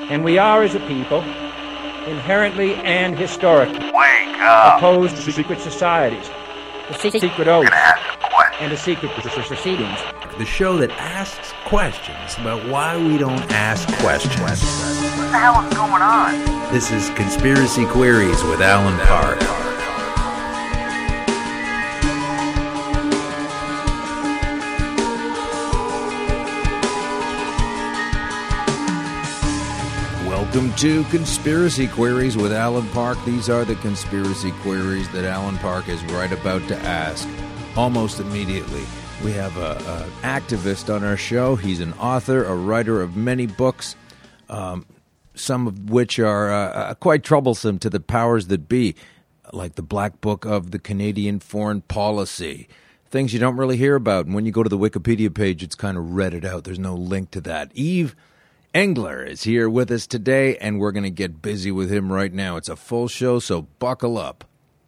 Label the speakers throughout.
Speaker 1: And we are, as a people, inherently and historically
Speaker 2: Wake up.
Speaker 1: opposed to secret societies, the secret oaths, and the secret proceedings.
Speaker 3: The show that asks questions about why we don't ask questions.
Speaker 2: What the hell is going on?
Speaker 3: This is Conspiracy Queries with Alan Park. Welcome to Conspiracy Queries with Alan Park. These are the conspiracy queries that Alan Park is right about to ask. Almost immediately. We have an activist on our show. He's an author, a writer of many books, some of which are quite troublesome to the powers that be, like the Black Book of the Canadian Foreign Policy. Things you don't really hear about. And when you go to the Wikipedia page, it's kind of redded out. There's no link to that. Yves Engler is here with us today, and we're going to get busy with him right now. It's a full show, so buckle up.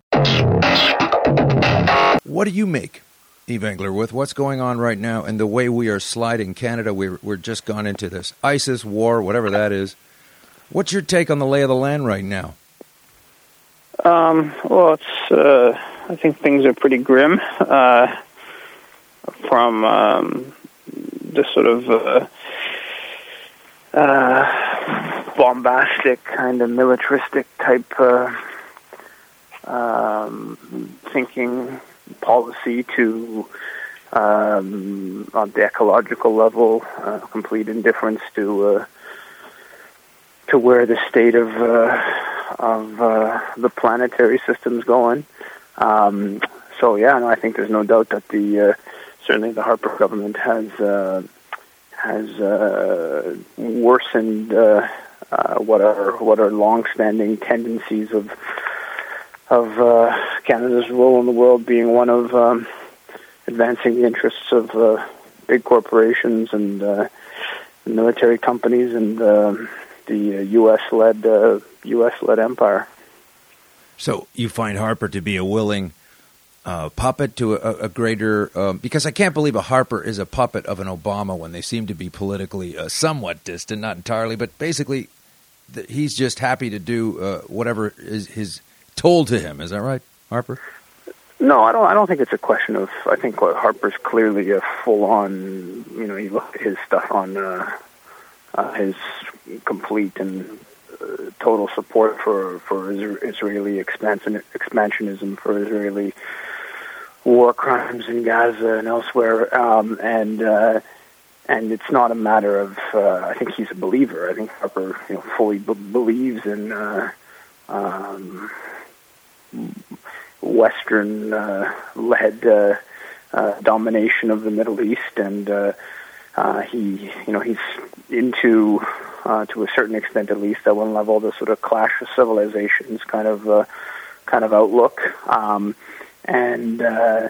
Speaker 3: What do you make, Yves Engler, with what's going on right now and the way we are sliding Canada? We're just gone into this ISIS war, whatever that is. What's your take on the lay of the land right now?
Speaker 4: Well, it's I think things are pretty grim from the sort of bombastic kind of militaristic type thinking policy to on the ecological level, complete indifference to where the state of the planetary system's going. So yeah, no, I think there's no doubt that certainly the Harper government has worsened what are long-standing tendencies of Canada's role in the world, being one of advancing the interests of big corporations and military companies and the U.S.-led empire. So
Speaker 3: you find Harper to be a willing puppet to a greater... because I can't believe a Harper is a puppet of an Obama when they seem to be politically somewhat distant, not entirely, but basically he's just happy to do whatever is told to him. Is that right, Harper?
Speaker 4: No, I don't think it's a question of... I think Harper's clearly a full-on... you look at his stuff on his complete and total support for Israeli expansionism, for Israeli war crimes in Gaza and elsewhere, and it's not a matter of. I think he's a believer. I think Harper, fully believes in Western-led domination of the Middle East, and he's into. To a certain extent, at least, at one level, the sort of clash of civilizations kind of outlook, and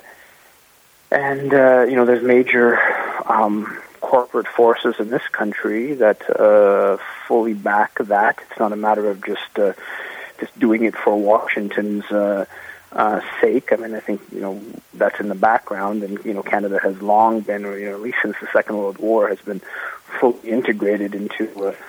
Speaker 4: there's major corporate forces in this country that fully back that. It's not a matter of just doing it for Washington's sake. I mean, I think that's in the background, and Canada has long been, at least since the Second World War, has been fully integrated into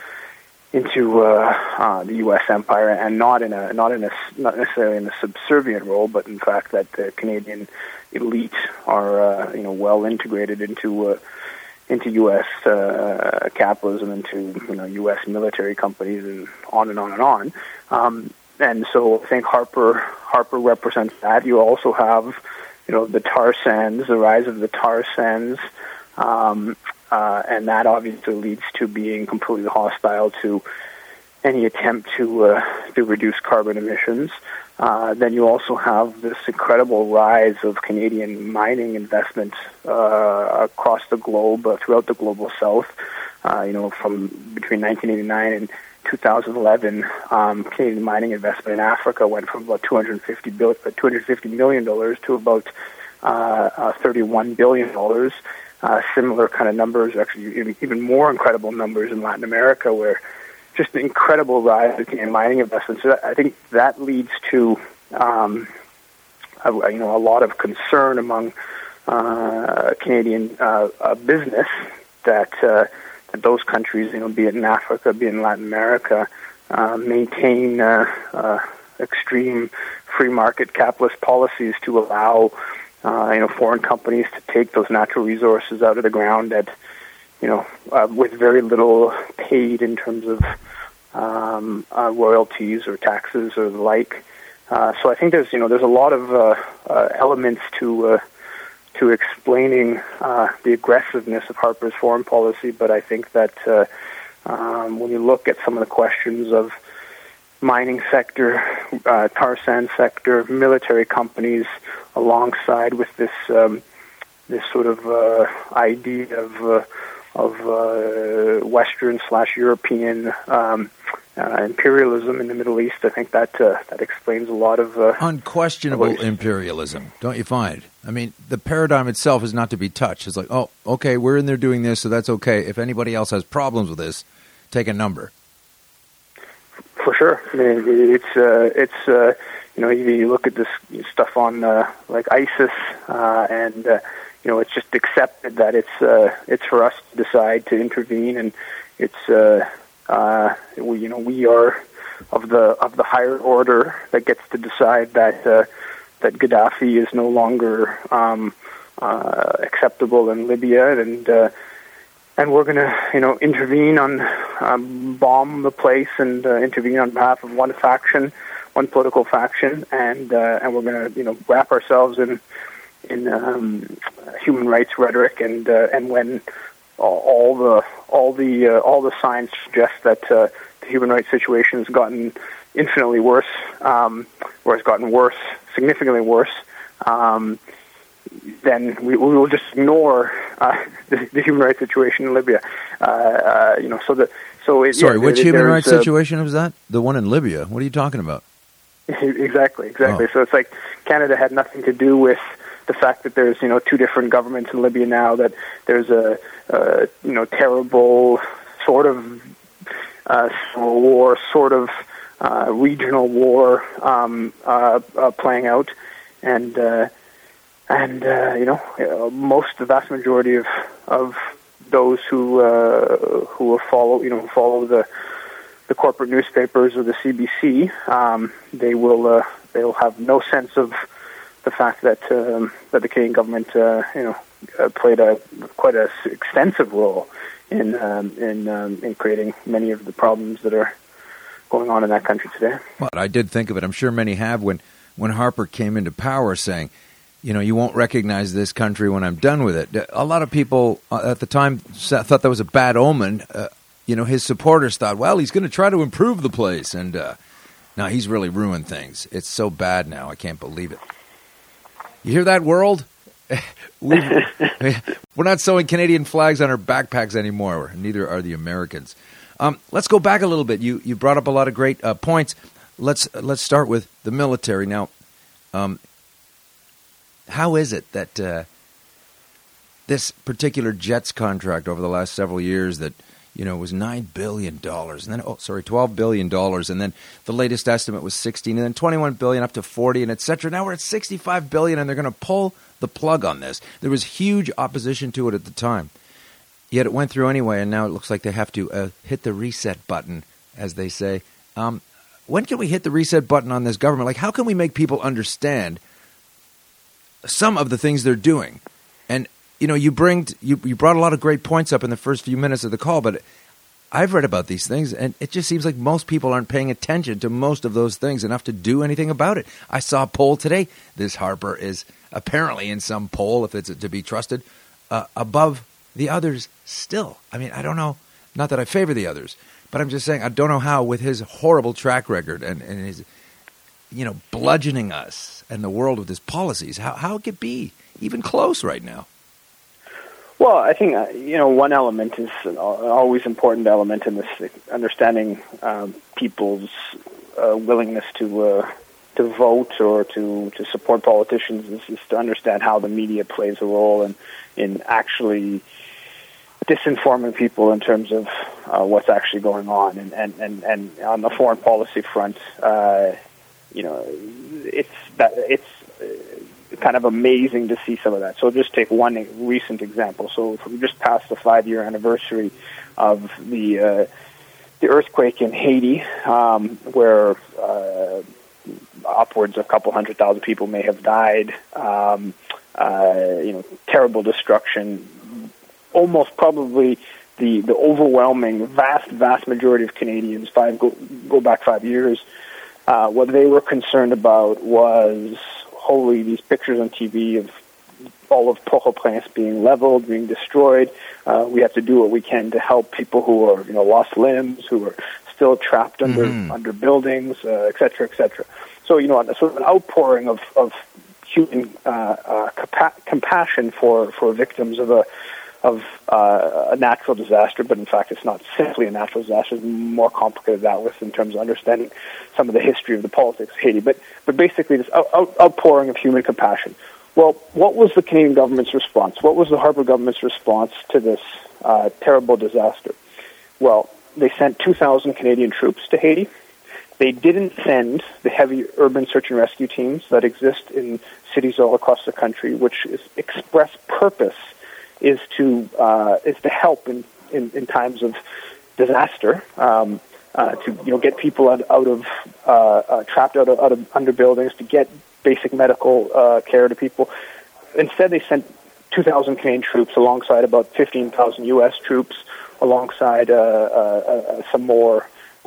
Speaker 4: the U.S. empire, and not necessarily in a subservient role, but in fact that the Canadian elite are well integrated into U.S. capitalism, into U.S. military companies, and on and on and on. And so I think Harper represents that. You also have the tar sands, the rise of the tar sands. And that obviously leads to being completely hostile to any attempt to reduce carbon emissions. Then you also have this incredible rise of Canadian mining investment across the globe, throughout the global south. From between 1989 and 2011, Canadian mining investment in Africa went from about $250 million to about $31 billion. Similar kind of numbers, actually even more incredible numbers in Latin America, where just an incredible rise in mining investments. So I think that leads to a lot of concern among Canadian business that those countries, be it in Africa, be it in Latin America, maintain extreme free market capitalist policies to allow foreign companies to take those natural resources out of the ground at with very little paid in terms of royalties or taxes or the like. So I think there's a lot of elements to explaining the aggressiveness of Harper's foreign policy, but I think that when you look at some of the questions of mining sector, tar sand sector, military companies, alongside with this sort of idea of Western/European imperialism in the Middle East, I think that explains a lot of
Speaker 3: unquestionable imperialism, don't you find? I mean, the paradigm itself is not to be touched. It's like, oh, okay, we're in there doing this, so that's okay. If anybody else has problems with this, take a number.
Speaker 4: For sure. I mean, it's you look at this stuff on like ISIS, and it's just accepted that it's for us to decide to intervene, and it's we are of the higher order that gets to decide that Gaddafi is no longer acceptable in Libya, and we're going to intervene on bomb the place and intervene on behalf of one faction, one political faction, and we're going to wrap ourselves in human rights rhetoric, and when all the signs suggest that the human rights situation has gotten infinitely worse, or has gotten worse, significantly worse, then we will just ignore the human rights situation in Libya.
Speaker 3: Which human rights situation was that? The one in Libya? What are you talking about?
Speaker 4: Exactly.
Speaker 3: Oh.
Speaker 4: So it's like Canada had nothing to do with the fact that there's two different governments in Libya now, that there's a terrible sort of civil war, sort of regional war playing out, and the vast majority of those who follow the corporate newspapers or the CBC, they'll have no sense of the fact that the Canadian government played quite a extensive role in creating many of the problems that are going on in that country today.
Speaker 3: Well, I did think of it. I'm sure many have when Harper came into power, saying, you won't recognize this country when I'm done with it. A lot of people at the time thought that was a bad omen. His supporters thought, well, he's going to try to improve the place, and now he's really ruined things. It's so bad now, I can't believe it. You hear that, world? We're not sewing Canadian flags on our backpacks anymore. Neither are the Americans. Let's go back a little bit. You brought up a lot of great points. Let's start with the military now. How is it that this particular Jets contract over the last several years that was $9 billion, and then $12 billion, and then the latest estimate was 16, and then 21 billion up to 40, and etc. Now we're at 65 billion, and they're going to pull the plug on this. There was huge opposition to it at the time, yet it went through anyway, and now it looks like they have to hit the reset button, as they say. When can we hit the reset button on this government? Like, how can we make people understand some of the things they're doing? And you brought a lot of great points up in the first few minutes of the call, but I've read about these things, and it just seems like most people aren't paying attention to most of those things enough to do anything about it. I saw a poll today. This Harper is apparently in some poll, if it's to be trusted, above the others still. I mean, I don't know. Not that I favor the others, but I'm just saying I don't know how, with his horrible track record and his, bludgeoning us and the world with his policies, how it could be even close right now.
Speaker 4: Well, I think, one element is an always important element in this, understanding people's willingness to vote or to support politicians is to understand how the media plays a role in actually disinforming people in terms of what's actually going on. And on the foreign policy front, it's kind of amazing to see some of that. So just take one recent example. So we just passed the 5-year anniversary the earthquake in Haiti, where upwards of a couple 100,000 people may have died. Terrible destruction. Almost probably the overwhelming, vast majority of Canadians, go back 5 years, what they were concerned about was, holy, these pictures on TV of all of Port-au-Prince being leveled, being destroyed. We have to do what we can to help people who are, lost limbs, who are still trapped under buildings, et cetera, et cetera. So, sort of an outpouring of human compassion for victims of a natural disaster, but in fact it's not simply a natural disaster. It's more complicated than that in terms of understanding some of the history of the politics of Haiti. But basically this outpouring of human compassion. Well, what was the Canadian government's response? What was the Harper government's response to this terrible disaster? Well, they sent 2,000 Canadian troops to Haiti. They didn't send the heavy urban search and rescue teams that exist in cities all across the country, which is express purpose is to help in times of disaster, to get people out of trapped out of under buildings, to get basic medical care to people. Instead, they sent 2,000 Canadian troops alongside about 15,000 U.S. troops, alongside some more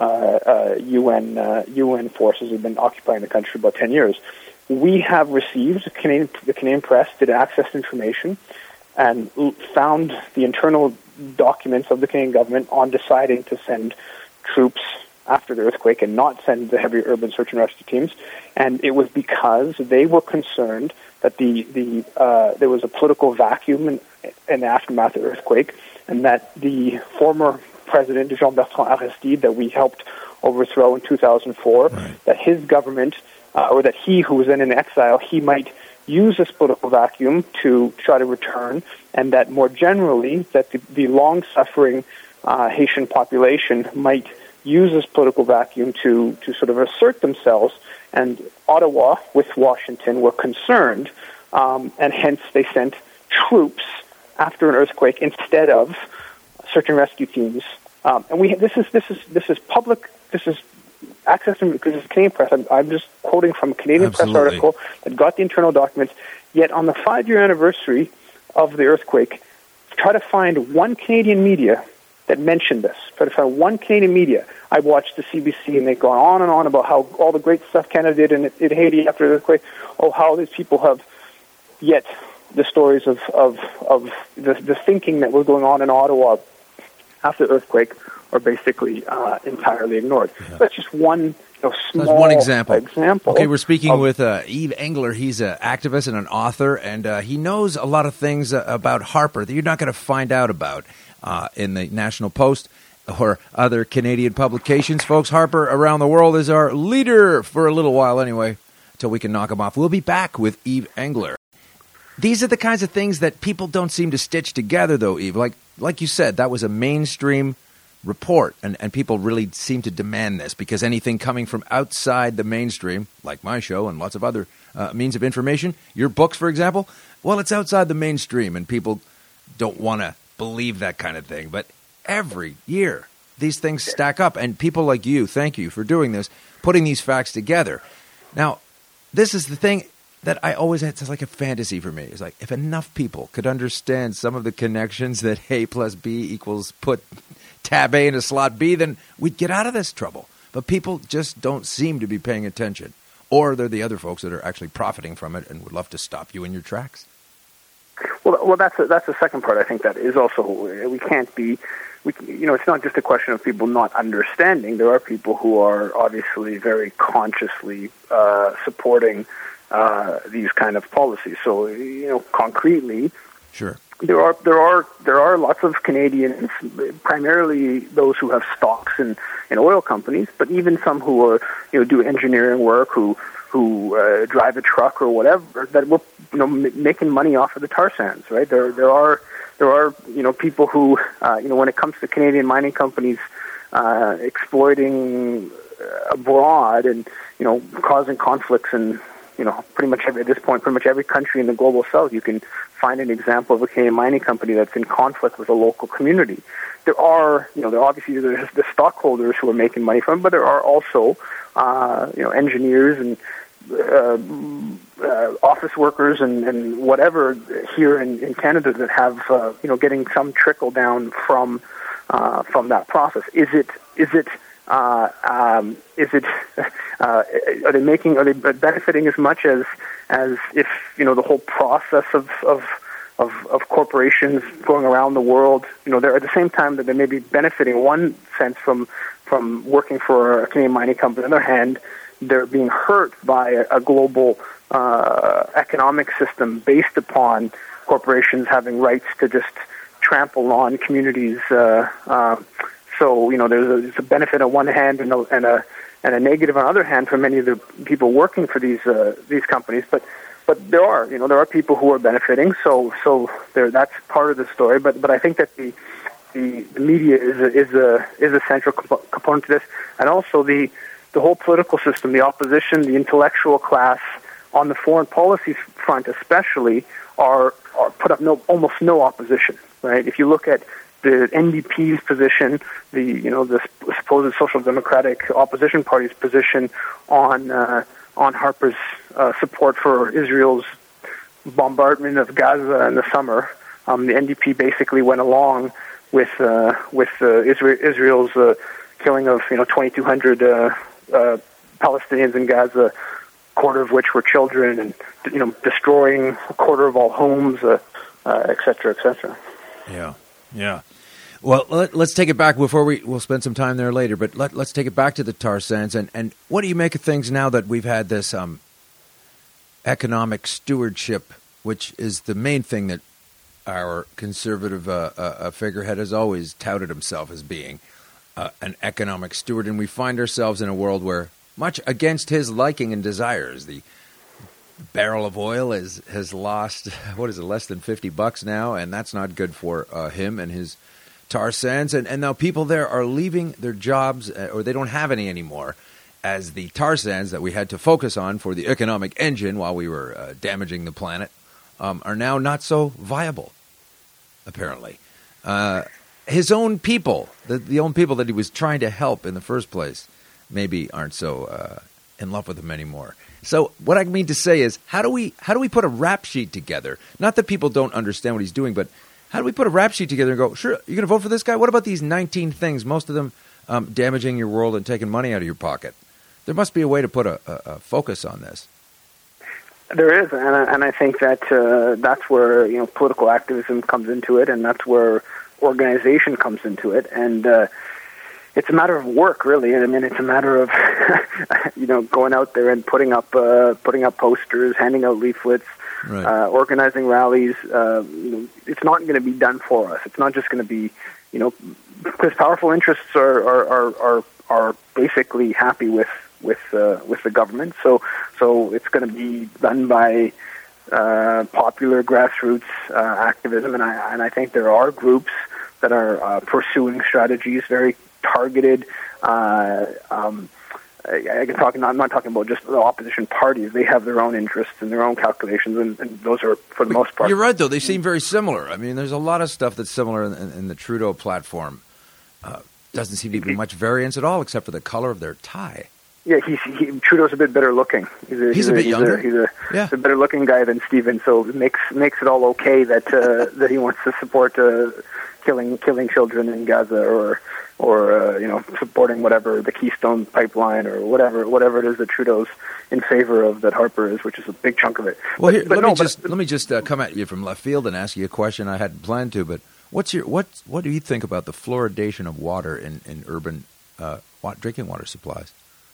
Speaker 4: UN forces who have been occupying the country for about 10 years. We have received, the Canadian press did access information and found the internal documents of the Canadian government on deciding to send troops after the earthquake and not send the heavy urban search and rescue teams. And it was because they were concerned that there was a political vacuum in the aftermath of the earthquake, and that the former president, Jean-Bertrand Aristide, that we helped overthrow in 2004, right, that his government, or that he, who was then in exile, he might use this political vacuum to try to return, and that more generally, that the long-suffering Haitian population might use this political vacuum to sort of assert themselves. And Ottawa, with Washington, were concerned, and hence they sent troops after an earthquake instead of search and rescue teams. And this is public. This is access to, because it's Canadian press. I'm just quoting from a Canadian
Speaker 3: Absolutely.
Speaker 4: press article that got the internal documents. Yet on the 5-year anniversary of the earthquake, try to find one Canadian media that mentioned this. Try to find one Canadian media. I watched the CBC, and they've gone on and on about how all the great stuff Canada did in Haiti after the earthquake. Oh, how these people have. Yet the stories of the thinking that was going on in Ottawa after the earthquake are basically entirely ignored. Yeah. That's just one small
Speaker 3: That's one example. Okay, we're speaking with Yves Engler. He's an activist and an author, and he knows a lot of things about Harper that you're not going to find out about in the National Post or other Canadian publications. Folks, Harper around the world is our leader for a little while anyway, until we can knock him off. We'll be back with Yves Engler. These are the kinds of things that people don't seem to stitch together, though, Yves. Like you said, that was a mainstream report, and people really seem to demand this, because anything coming from outside the mainstream, like my show and lots of other means of information, your books, for example, well, it's outside the mainstream, and people don't want to believe that kind of thing. But every year, these things stack up, and people like you, thank you for doing this, putting these facts together. Now, this is the thing that I always had. It's like a fantasy for me. It's like, if enough people could understand some of the connections that A plus B equals put tab A into slot B, then we'd get out of this trouble. But people just don't seem to be paying attention. Or they're the other folks that are actually profiting from it and would love to stop you in your tracks.
Speaker 4: Well, that's the second part. I think that is also, we can't be, it's not just a question of people not understanding. There are people who are obviously very consciously supporting these kind of policies. So, concretely,
Speaker 3: sure,
Speaker 4: there are lots of Canadians, primarily those who have stocks in oil companies, but even some who are do engineering work, who drive a truck or whatever, that were making money off of the tar sands. Right? There are people who when it comes to Canadian mining companies exploiting abroad and causing conflicts in pretty much at this point, pretty much every country in the global south, you can find an example of a Canadian mining company that's in conflict with a local community. There are, obviously there's the stockholders who are making money from it, but there are also, engineers and office workers and whatever here in Canada that have, getting some trickle down from that process. Are they benefiting as much as if the whole process of corporations going around the world, they're at the same time that they may be benefiting in one sense from working for a Canadian mining company. On the other hand, they're being hurt by a global economic system based upon corporations having rights to just trample on communities. So there's a benefit on one hand and a negative on the other hand for many of the people working for these companies. But there are people who are benefiting. So that's part of the story. But I think that the media is a central component to this, and also the whole political system, the opposition, the intellectual class on the foreign policy front, especially, are put up almost no opposition. Right? If you look at the NDP's position, the supposed Social Democratic opposition party's position on Harper's support for Israel's bombardment of Gaza in the summer, the NDP basically went along with Israel's killing of 2,200 Palestinians in Gaza, a quarter of which were children, and destroying a quarter of all homes, et cetera, et cetera.
Speaker 3: Yeah. Well, let's take it back before we'll spend some time there later, but let's take it back to the tar sands. And what do you make of things now that we've had this economic stewardship, which is the main thing that our conservative figurehead has always touted himself as being, an economic steward, and we find ourselves in a world where, much against his liking and desires, the barrel of oil has lost, less than $50 now, and that's not good for him and his tar sands. And now people there are leaving their jobs, or they don't have any anymore, as the tar sands that we had to focus on for the economic engine while we were damaging the planet are now not so viable, apparently. His own people, the own people that he was trying to help in the first place, maybe aren't so in love with him anymore. So what I mean to say is, how do we put a rap sheet together? Not that people don't understand what he's doing, but how do we put a rap sheet together and go, sure, you're going to vote for this guy? What about these 19 things, most of them damaging your world and taking money out of your pocket? There must be a way to put a focus on this.
Speaker 4: There is, and I think that that's where political activism comes into it, and that's where organization comes into it, and it's a matter of work, really. I mean, it's a matter of going out there and putting up posters, handing out leaflets, right. Organizing rallies. It's not going to be done for us. It's not just going to be because powerful interests are basically happy with the government. So it's going to be done by popular grassroots activism, and I think there are groups that are pursuing strategies, very targeted. I'm not talking about just the opposition parties. They have their own interests and their own calculations, and those are, for the most part.
Speaker 3: You're right, though. They seem very similar. I mean, there's a lot of stuff that's similar in the Trudeau platform. Doesn't seem to be much variance at all, except for the color of their tie.
Speaker 4: Yeah, Trudeau's a bit better looking.
Speaker 3: He's a bit younger.
Speaker 4: He's a better looking guy than Stephen, so it makes it all okay that he wants to support killing children in Gaza or supporting whatever the Keystone Pipeline or whatever it is that Trudeau's in favor of that Harper is, which is a big chunk of it.
Speaker 3: Well, let me just come at you from left field and ask you a question I hadn't planned to, but what do you think about the fluoridation of water in urban drinking water supplies?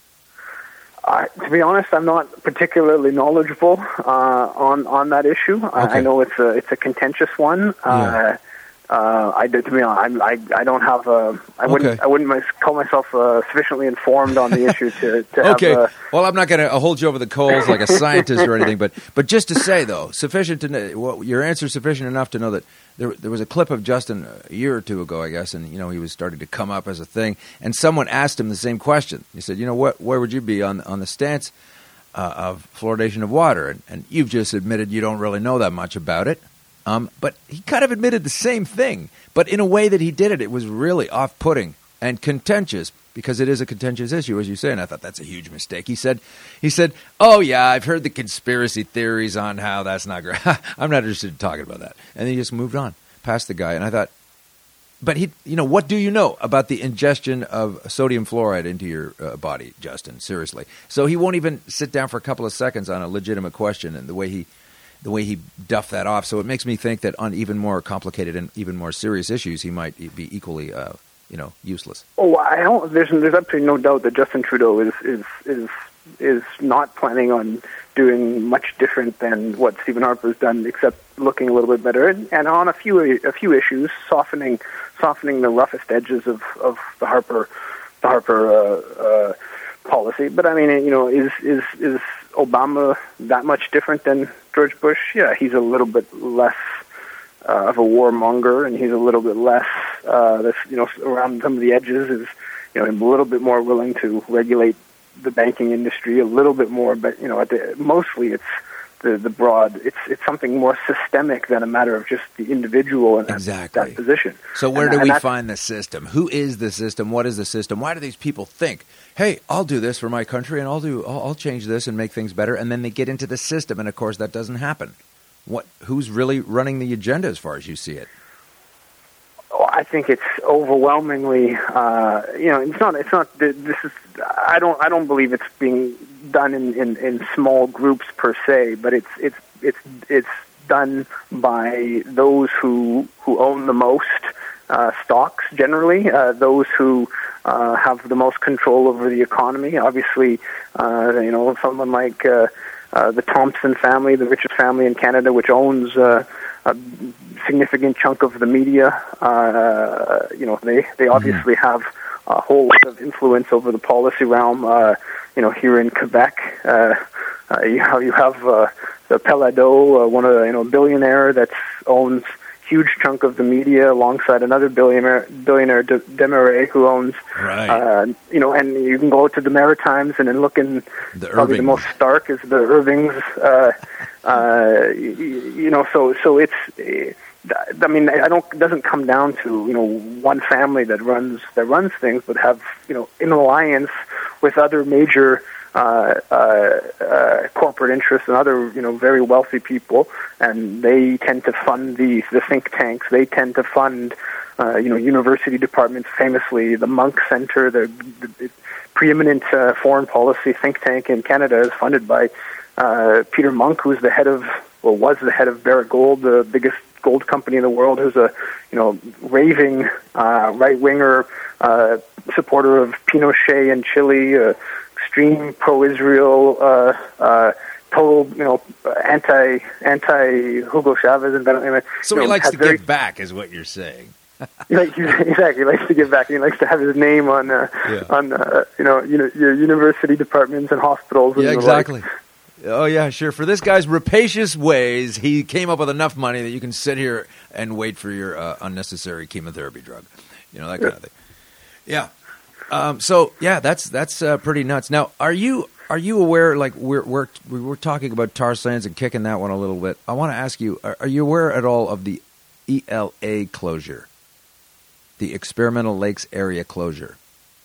Speaker 4: To be honest, I'm not particularly knowledgeable on that issue. Okay. I know it's a contentious one. Yeah. I don't have I wouldn't call myself sufficiently informed on the issue to
Speaker 3: okay.
Speaker 4: have
Speaker 3: well, I'm not going to hold you over the coals like a scientist or anything, but just to say though, sufficient to know, your answer is sufficient enough to know that there was a clip of Justin a year or two ago, I guess, and he was starting to come up as a thing, and someone asked him the same question. He said, where would you be on the stance of fluoridation of water. And you've just admitted you don't really know that much about it. But he kind of admitted the same thing. But in a way that he did it, it was really off-putting and contentious, because it is a contentious issue, as you say, and I thought that's a huge mistake. He said, oh, yeah, I've heard the conspiracy theories on how that's not great. I'm not interested in talking about that. And then he just moved on past the guy. And I thought, but what do you know about the ingestion of sodium fluoride into your body, Justin? Seriously. So he won't even sit down for a couple of seconds on a legitimate question, and the way he duffed that off. So it makes me think that on even more complicated and even more serious issues, he might be equally, useless.
Speaker 4: Oh, there's absolutely no doubt that Justin Trudeau is not planning on doing much different than what Stephen Harper's done, except looking a little bit better, and on a few issues, softening the roughest edges of the Harper policy. But I mean, is Obama that much different than George Bush? Yeah, he's a little bit less of a warmonger, and he's a little bit less around some of the edges is a little bit more willing to regulate the banking industry a little bit more. But mostly it's the broad. It's something more systemic than a matter of just the individual in that position.
Speaker 3: So where do we find the system? Who is the system? What is the system? Why do these people think, hey, I'll do this for my country, and I'll change this and make things better, and then they get into the system, and of course that doesn't happen. Who's really running the agenda as far as you see it?
Speaker 4: I think it's overwhelmingly, it's not. This is. I don't believe it's being done in small groups per se, but it's done by those who own the most stocks generally, those who have the most control over the economy. Obviously, someone like the Thompson family, the richest family in Canada, which owns a significant chunk of the media. They obviously have a whole lot of influence over the policy realm. Here in Quebec, you have the Pelado, one of the billionaire that owns huge chunk of the media, alongside another billionaire Desmarais, who owns, and you can go to the Maritimes and then look in. Probably the most stark is the Irvings. So it's. I mean, it doesn't come down to one family that runs things, but have in alliance with other major corporate interests and other very wealthy people, and they tend to fund the think tanks. They tend to fund university departments. Famously, the Munk Center, the preeminent foreign policy think tank in Canada, is funded by Peter Munk, who's was the head of Barrick Gold, the biggest gold company in the world, who's a raving right winger supporter of Pinochet in Chile, extreme pro-Israel, total anti Hugo Chavez and Venezuela.
Speaker 3: So he likes to give back, is what you're saying.
Speaker 4: Exactly, he likes to give back. He likes to have his name on your university departments and hospitals. And
Speaker 3: exactly. Oh, yeah, sure. For this guy's rapacious ways, he came up with enough money that you can sit here and wait for your unnecessary chemotherapy drug. That kind of thing. Yeah. That's pretty nuts. Now, are you aware, like we were talking about tar sands and kicking that one a little bit. I want to ask you, are you aware at all of the ELA closure, the Experimental Lakes Area closure?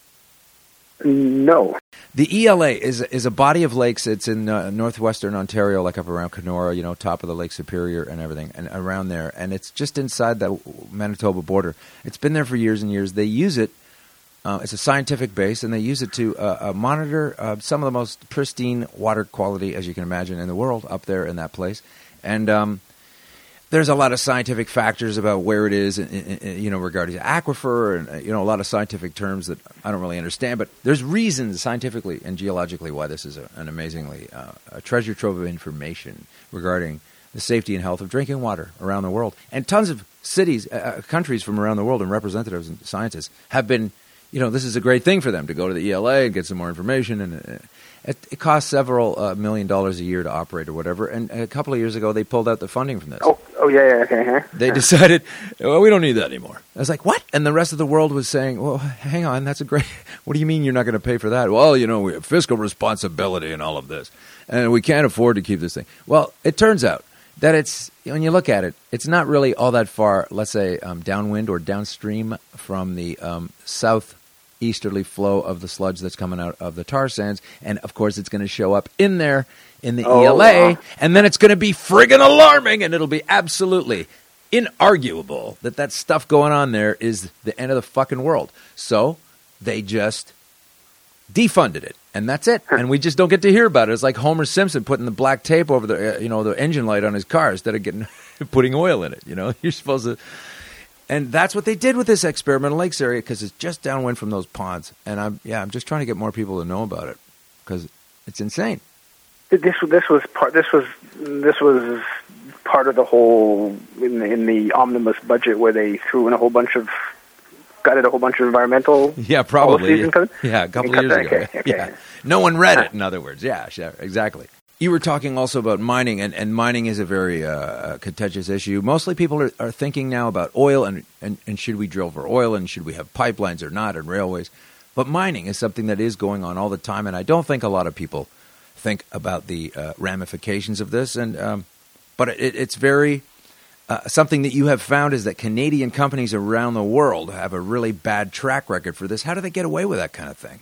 Speaker 4: No.
Speaker 3: The ELA is a body of lakes. It's in northwestern Ontario, like up around Kenora, top of the Lake Superior and everything, and around there. And it's just inside the Manitoba border. It's been there for years and years. They use it. It's a scientific base, and they use it to monitor some of the most pristine water quality, as you can imagine, in the world up there in that place. And there's a lot of scientific factors about where it is, regarding aquifer, and a lot of scientific terms that I don't really understand. But there's reasons scientifically and geologically why this is an amazingly a treasure trove of information regarding the safety and health of drinking water around the world. And tons of cities, countries from around the world, and representatives and scientists have been. This is a great thing for them to go to the ELA and get some more information, and it costs several $1 million a year to operate or whatever. And a couple of years ago, they pulled out the funding from this.
Speaker 4: Oh, yeah, okay.
Speaker 3: They decided, well, we don't need that anymore. I was like, what? And the rest of the world was saying, well, hang on, that's a great, what do you mean you're not going to pay for that? Well, we have fiscal responsibility and all of this, and we can't afford to keep this thing. Well, it turns out that it's, when you look at it, it's not really all that far, let's say, downwind or downstream from the southeasterly flow of the sludge that's coming out of the tar sands. And, of course, it's going to show up in there in the ELA, and then it's going to be friggin' alarming, and it'll be absolutely inarguable that stuff going on there is the end of the fucking world. So they just defunded it, and that's it. And we just don't get to hear about it. It's like Homer Simpson putting the black tape over the engine light on his car instead of putting oil in it. You're supposed to. And that's what they did with this experimental lakes area, because it's just downwind from those ponds. And I'm just trying to get more people to know about it, because it's insane.
Speaker 4: This was part of the whole in the omnibus budget, where they threw in gutted a whole bunch of environmental
Speaker 3: probably
Speaker 4: policies.
Speaker 3: A couple of years ago.
Speaker 4: Okay.
Speaker 3: Yeah, no one read it. In other words, yeah, exactly. You were talking also about mining, and mining is a very contentious issue. Mostly people are thinking now about oil, and should we drill for oil, and should we have pipelines or not, and railways. But mining is something that is going on all the time, and I don't think a lot of people think about the ramifications of this. But it's very something that you have found is that Canadian companies around the world have a really bad track record for this. How do they get away with that kind of thing?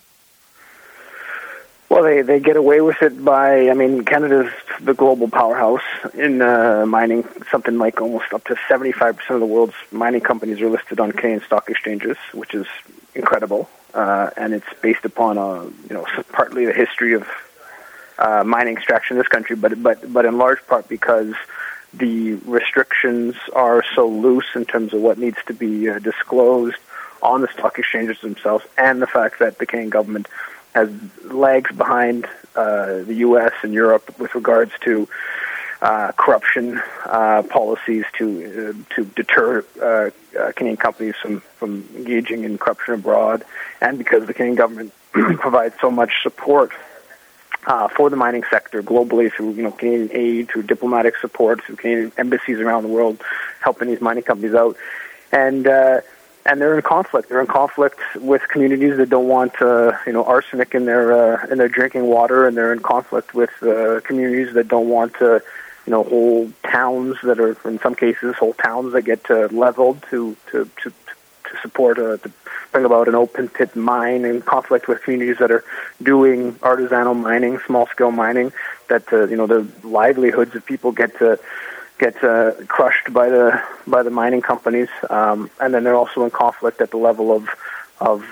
Speaker 4: Well, they get away with it by, Canada's the global powerhouse in mining. Something like almost up to 75% of the world's mining companies are listed on Canadian stock exchanges, which is incredible. And it's based upon, partly the history of mining extraction in this country, but in large part because the restrictions are so loose in terms of what needs to be disclosed on the stock exchanges themselves, and the fact that the Canadian government has lags behind the U.S. and Europe with regards to corruption policies to deter Canadian companies from engaging in corruption abroad, and because the Canadian government provides so much support for the mining sector globally through Canadian aid, through diplomatic support, through Canadian embassies around the world, helping these mining companies out, and they're in conflict. They're in conflict with communities that don't want arsenic in their drinking water, and they're in conflict with communities that don't want whole towns that are, in some cases, whole towns that get leveled to support to bring about an open pit mine, in conflict with communities that are doing artisanal mining, small scale mining, that the livelihoods of people get crushed by the mining companies, and then they're also in conflict at the level of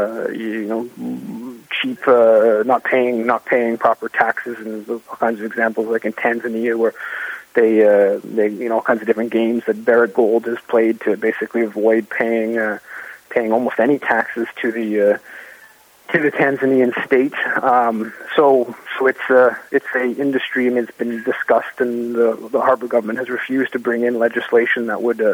Speaker 4: cheap, not paying proper taxes, and all kinds of examples like in Tanzania, where they all kinds of different games that Barrick Gold has played to basically avoid paying almost any taxes to the Tanzanian state. So it's a industry, and it's been discussed, and the Harbour government has refused to bring in legislation that would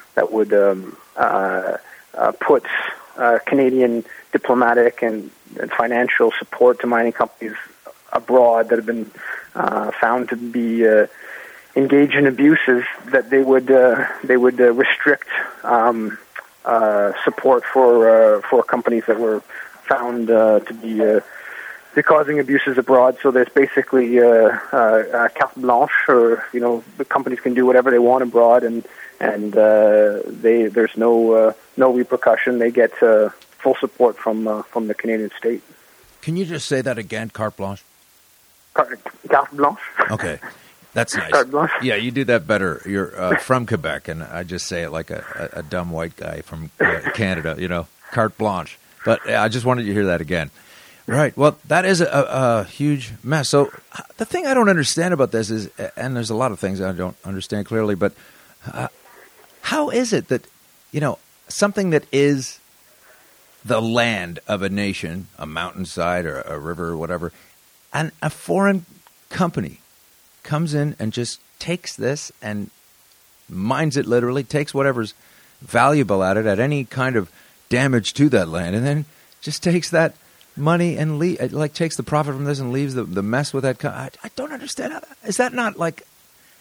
Speaker 4: put Canadian diplomatic and financial support to mining companies abroad that have been found to be engaged in abuses, that they would restrict support for companies that were found to be causing abuses abroad. So there's basically carte blanche, or the companies can do whatever they want abroad, and there's no repercussion. They get full support from the Canadian state.
Speaker 3: Can you just say that again? Carte blanche.
Speaker 4: Carte blanche.
Speaker 3: Okay. That's nice.
Speaker 4: Carte blanche.
Speaker 3: Yeah, you do that better. You're from Quebec, and I just say it like a dumb white guy from Canada, carte blanche. But I just wanted you to hear that again. Right. Well, that is a huge mess. So the thing I don't understand about this is, and there's a lot of things I don't understand clearly, but how is it that, something that is the land of a nation, a mountainside or a river or whatever, and a foreign company comes in and just takes this and mines it, literally, takes whatever's valuable at it, at any kind of damage to that land, and then just takes that money and takes the profit from this and leaves the mess with that. I don't understand how that, is that not like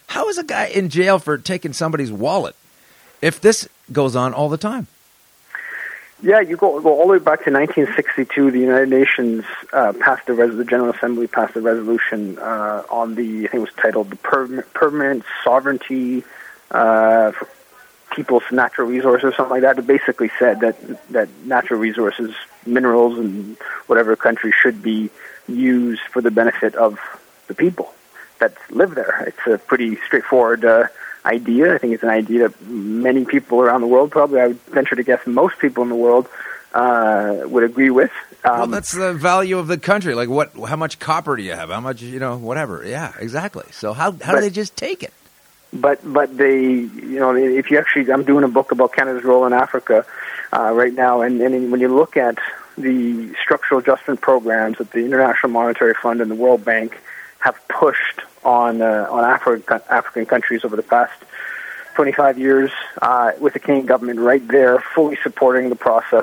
Speaker 3: How is a guy in jail for taking somebody's wallet if this goes on all the time?
Speaker 4: Yeah, you go all the way back to 1962. The United Nations the General Assembly passed a resolution on I think it was titled the Permanent Sovereignty for People's Natural Resources, something like that. It basically said that natural resources, minerals, and whatever country should be used for the benefit of the people that live there. It's a pretty straightforward idea. I think it's an idea that many people around the world, probably I would venture to guess most people in the world, would agree with.
Speaker 3: Well, that's the value of the country. Like, how much copper do you have? How much, whatever. Yeah, exactly. So how do they just take it?
Speaker 4: But they, if you actually, I'm doing a book about Canada's role in Africa right now, and when you look at the structural adjustment programs that the International Monetary Fund and the World Bank have pushed on African countries over the past 25 years, with the Canadian government right there, fully supporting the process,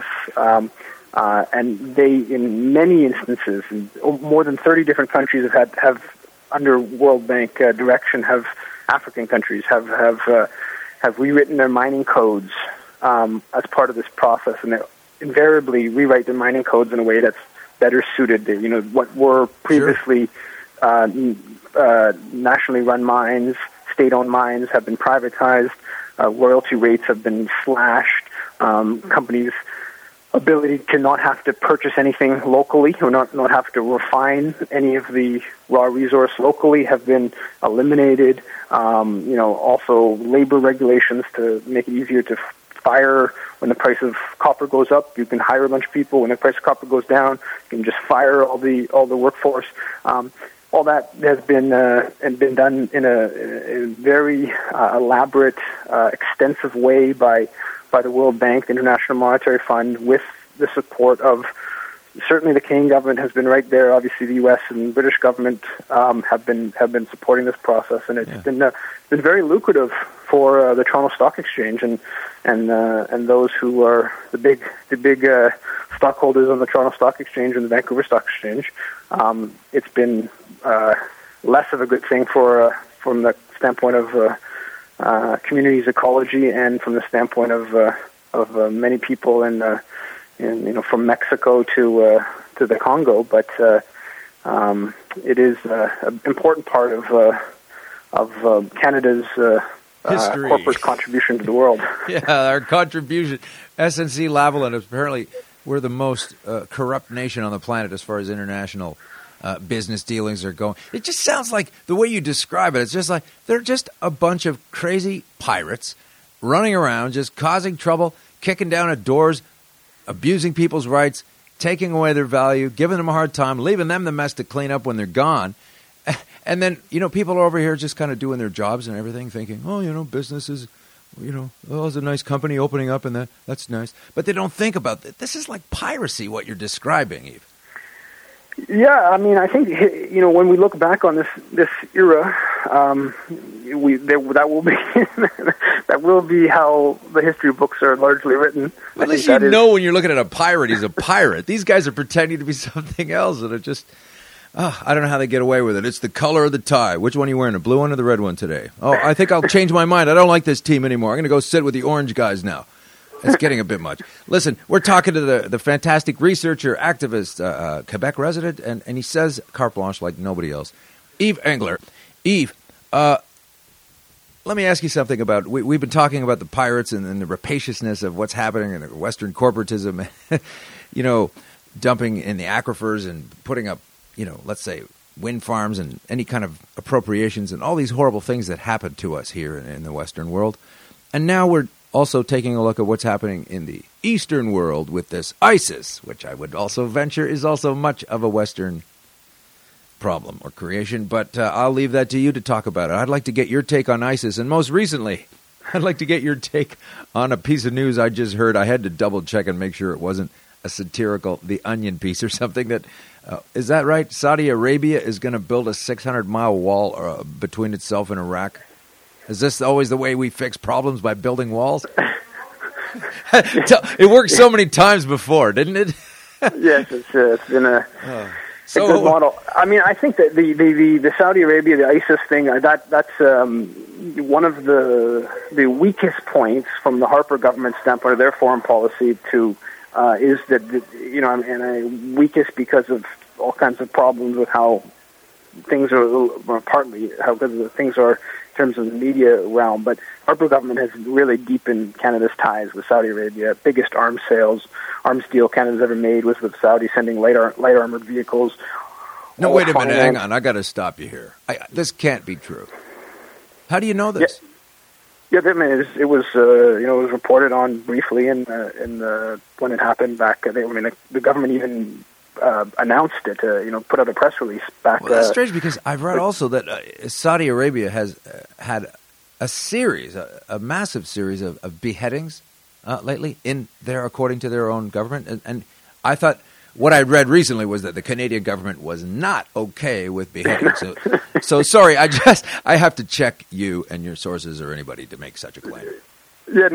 Speaker 4: and they, in many instances, more than 30 different countries have under World Bank direction, African countries have rewritten their mining codes as part of this process, and they invariably rewrite their mining codes in a way that's better suited. What were previously nationally run mines, state-owned mines, have been privatized. Royalty rates have been slashed. Companies' ability to not have to purchase anything locally or not have to refine any of the raw resource locally have been eliminated. Also labor regulations to make it easier to fire when the price of copper goes up. You can hire a bunch of people. When the price of copper goes down, you can just fire all the workforce. All that has been done in a very elaborate, extensive way by the World Bank, the International Monetary Fund, with the support of certainly the Canadian government has been right there. Obviously, the U.S. and British government have been supporting this process, and it's been very lucrative for the Toronto Stock Exchange and those who are the big stockholders on the Toronto Stock Exchange and the Vancouver Stock Exchange. It's been less of a good thing from the standpoint of communities' ecology and from the standpoint of many people from Mexico to the Congo, but it is an important part of Canada's
Speaker 3: history,
Speaker 4: corporate contribution to the world.
Speaker 3: Yeah, our contribution. SNC-Lavalin, apparently we're the most corrupt nation on the planet as far as international business dealings are going. It just sounds like, the way you describe it, it's just like they're just a bunch of crazy pirates running around, just causing trouble, kicking down at doors, abusing people's rights, taking away their value, giving them a hard time, leaving them the mess to clean up when they're gone. And then, people are over here just kind of doing their jobs and everything, thinking, business is, it's a nice company opening up and that's nice. But they don't think about that. This is like piracy, what you're describing, Eve.
Speaker 4: Yeah, I mean, I think, when we look back on this era, that will be how the history books are largely written.
Speaker 3: At least when you're looking at a pirate, he's a pirate. These guys are pretending to be something else, and it just, I don't know how they get away with it. It's the color of the tie. Which one are you wearing, the blue one or the red one today? Oh, I think I'll change my mind. I don't like this team anymore. I'm going to go sit with the orange guys now. It's getting a bit much. Listen, we're talking to the fantastic researcher, activist, Quebec resident, and he says carte blanche like nobody else. Yves Engler. Yves, let me ask you something about, we've been talking about the pirates and the rapaciousness of what's happening in the Western corporatism, dumping in the aquifers and putting up, let's say, wind farms and any kind of appropriations and all these horrible things that happen to us here in the Western world. And now we're also taking a look at what's happening in the Eastern world with this ISIS, which I would also venture is also much of a Western problem or creation. But I'll leave that to you to talk about it. I'd like to get your take on ISIS. And most recently, I'd like to get your take on a piece of news I just heard. I had to double check and make sure it wasn't a satirical The Onion piece or something. That is that right? Saudi Arabia is going to build a 600-mile wall between itself and Iraq. Is this always the way we fix problems, by building walls? It worked so many times before, didn't it?
Speaker 4: Yes, it's been a good model. I mean, I think that the Saudi Arabia, the ISIS thing, that's one of the weakest points from the Harper government standpoint of their foreign policy is that, and weakest because of all kinds of problems with how things are, partly how good things are in terms of the media realm. But Harper government has really deepened Canada's ties with Saudi Arabia. Biggest arms deal Canada's ever made was with Saudi, sending light armored vehicles.
Speaker 3: No, wait a minute, hang on. I got to stop you here. This can't be true. How do you know this?
Speaker 4: Yeah, I mean, it was reported on briefly in when it happened back. The government even announced it. Put out a press release back.
Speaker 3: Well, that's strange because I've read also that Saudi Arabia has had a massive series of beheadings lately according to their own government, and I thought. What I read recently was that the Canadian government was not okay with beheadings. So sorry, I have to check you and your sources or anybody to make such a claim.
Speaker 4: Yeah,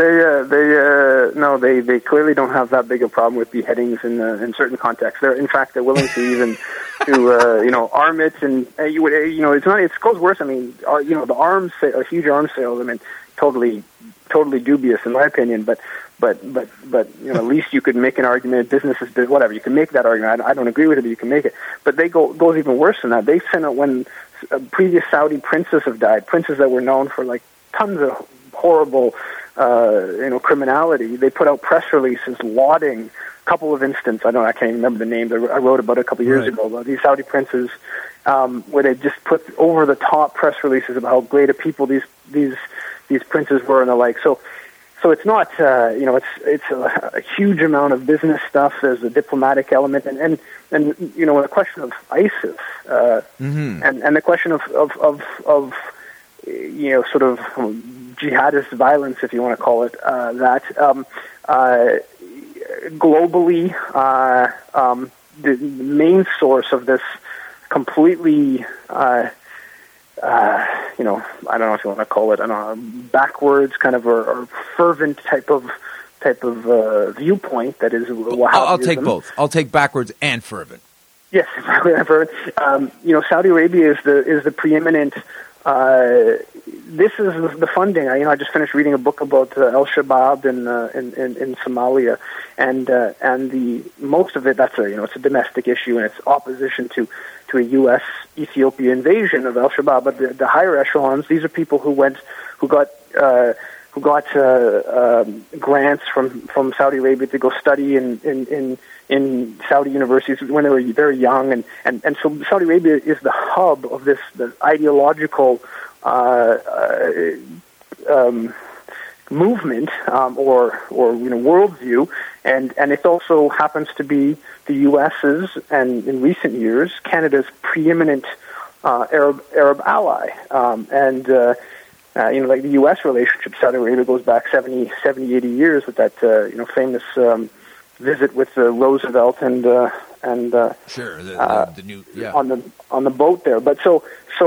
Speaker 4: they clearly don't have that big a problem with beheadings in certain contexts. They're willing to even arm it, and it goes worse. I mean, the huge arms sales. I mean, totally dubious in my opinion, but at least you could make an argument. Business is business, whatever. You can make that argument. I don't agree with it, but you can make it. But they goes even worse than that. They sent out when previous Saudi princes have died, princes that were known for like tons of horrible, criminality. They put out press releases lauding a couple of instances. I can't even remember the names. I wrote about it a couple of years ago about these Saudi princes, where they just put over the top press releases about how great a people these princes were and the like. So it's not, it's a huge amount of business stuff. There's a diplomatic element, and the question of ISIS, and the question of sort of jihadist violence, if you want to call it that. Globally, the main source of this completely. I don't know if you want to call it, backwards kind of or fervent type of viewpoint that is Wahhabism.
Speaker 3: I'll take both. I'll take backwards and fervent.
Speaker 4: Yes, fervent. Saudi Arabia is the preeminent. This is the funding. I just finished reading a book about Al-Shabaab in Somalia, and the most of it it's a domestic issue and it's opposition to a U.S. Ethiopia invasion of Al-Shabaab. But the higher echelons, these are people who got grants from Saudi Arabia to go study in Saudi universities when they were very young, and so Saudi Arabia is the hub of the ideological movement or worldview, and it also happens to be the U.S.'s and in recent years Canada's preeminent Arab ally, like the U.S. relationship, Saudi Arabia goes back 70, 80 years with that famous visit with Roosevelt and
Speaker 3: sure the new
Speaker 4: on the boat there. But so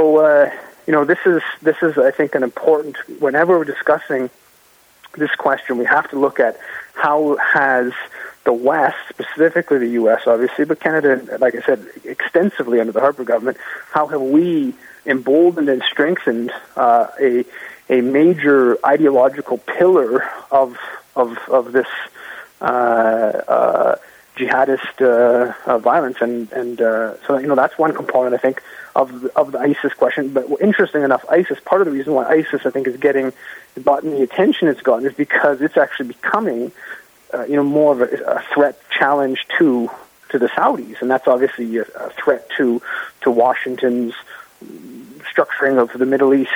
Speaker 4: this is I think an important, whenever we're discussing this question, we have to look at how has the West, specifically the U.S. obviously, but Canada, like I said, extensively under the Harper government, how have we emboldened and strengthened a major ideological pillar of this jihadist violence, and so that's one component I think of the ISIS question. But interesting enough, ISIS, part of the reason why ISIS I think is gotten the attention it's gotten is because it's actually becoming more of a threat challenge to the Saudis, and that's obviously a threat to Washington's structuring of the Middle East,